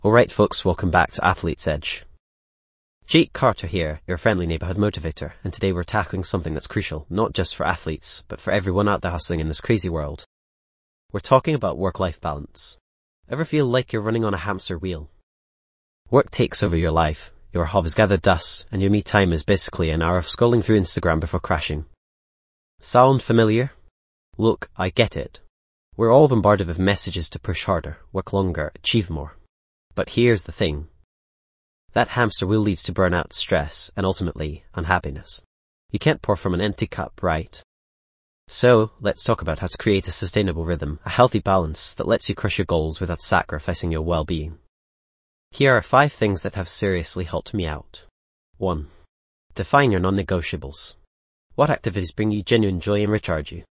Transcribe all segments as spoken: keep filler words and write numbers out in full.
Alright folks, welcome back to Athlete's Edge. Jake Carter here, your friendly neighbourhood motivator, and today we're tackling something that's crucial, not just for athletes, but for everyone out there hustling in this crazy world. We're talking about work-life balance. Ever feel like you're running on a hamster wheel? Work takes over your life, your hobbies gather dust, and your me time is basically an hour of scrolling through Instagram before crashing. Sound familiar? Look, I get it. We're all bombarded with messages to push harder, work longer, achieve more. But here's the thing. That hamster wheel leads to burnout, stress, and ultimately, unhappiness. You can't pour from an empty cup, right? So, let's talk about how to create a sustainable rhythm, a healthy balance that lets you crush your goals without sacrificing your well-being. Here are five things that have seriously helped me out. one. Define your non-negotiables. What activities bring you genuine joy and recharge you?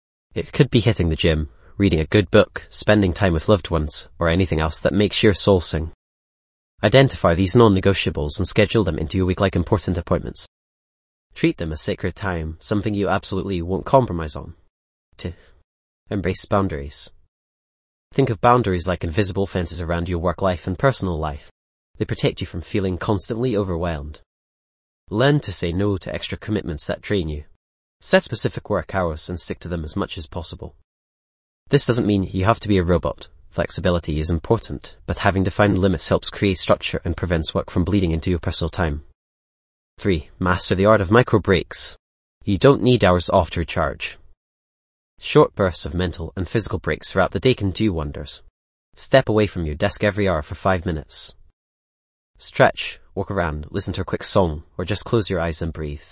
It could be hitting the gym, reading a good book, spending time with loved ones, or anything else that makes your soul sing. Identify these non-negotiables and schedule them into your week like important appointments. Treat them as sacred time, something you absolutely won't compromise on. two. Embrace boundaries. Think of boundaries like invisible fences around your work life and personal life. They protect you from feeling constantly overwhelmed. Learn to say no to extra commitments that drain you. Set specific work hours and stick to them as much as possible. This doesn't mean you have to be a robot. Flexibility is important, but having defined limits helps create structure and prevents work from bleeding into your personal time. three. Master the art of micro breaks. You don't need hours off to recharge. Short bursts of mental and physical breaks throughout the day can do wonders. Step away from your desk every hour for five minutes. Stretch, walk around, listen to a quick song, or just close your eyes and breathe.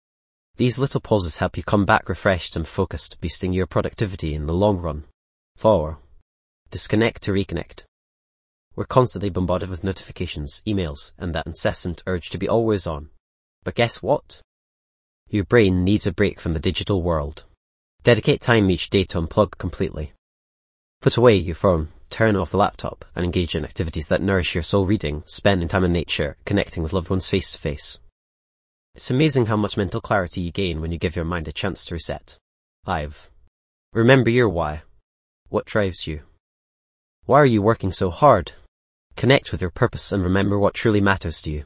These little pauses help you come back refreshed and focused, boosting your productivity in the long run. four. Disconnect to reconnect. We're constantly bombarded with notifications, emails, and that incessant urge to be always on. But guess what? Your brain needs a break from the digital world. Dedicate time each day to unplug completely. Put away your phone, turn off the laptop, and engage in activities that nourish your soul, reading, spending time in nature, connecting with loved ones face to face. It's amazing how much mental clarity you gain when you give your mind a chance to reset. five. Remember your why. What drives you? Why are you working so hard? Connect with your purpose and remember what truly matters to you.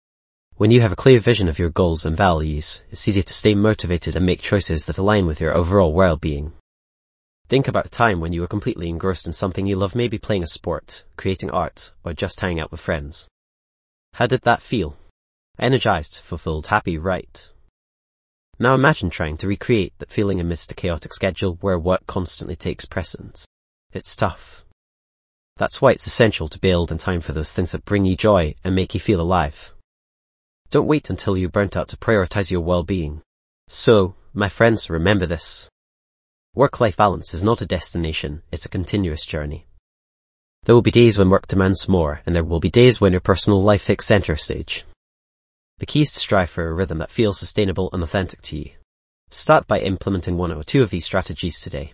When you have a clear vision of your goals and values, it's easy to stay motivated and make choices that align with your overall well-being. Think about a time when you were completely engrossed in something you love, maybe playing a sport, creating art, or just hanging out with friends. How did that feel? Energized, fulfilled, happy, right? Now imagine trying to recreate that feeling amidst a chaotic schedule where work constantly takes precedence. It's tough. That's why it's essential to build in time for those things that bring you joy and make you feel alive. Don't wait until you're burnt out to prioritize your well-being. So, my friends, remember this. Work-life balance is not a destination, it's a continuous journey. There will be days when work demands more, and there will be days when your personal life takes center stage. The key is to strive for a rhythm that feels sustainable and authentic to you. Start by implementing one or two of these strategies today.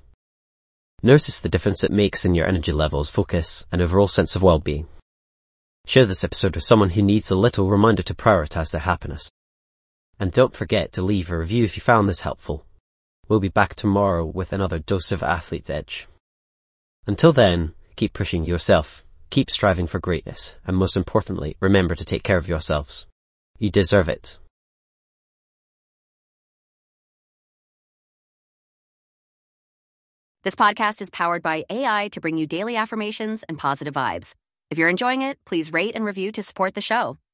Notice the difference it makes in your energy levels, focus, and overall sense of well-being. Share this episode with someone who needs a little reminder to prioritize their happiness. And don't forget to leave a review if you found this helpful. We'll be back tomorrow with another dose of Athlete's Edge. Until then, keep pushing yourself, keep striving for greatness, and most importantly, remember to take care of yourselves. You deserve it. This podcast is powered by A I to bring you daily affirmations and positive vibes. If you're enjoying it, please rate and review to support the show.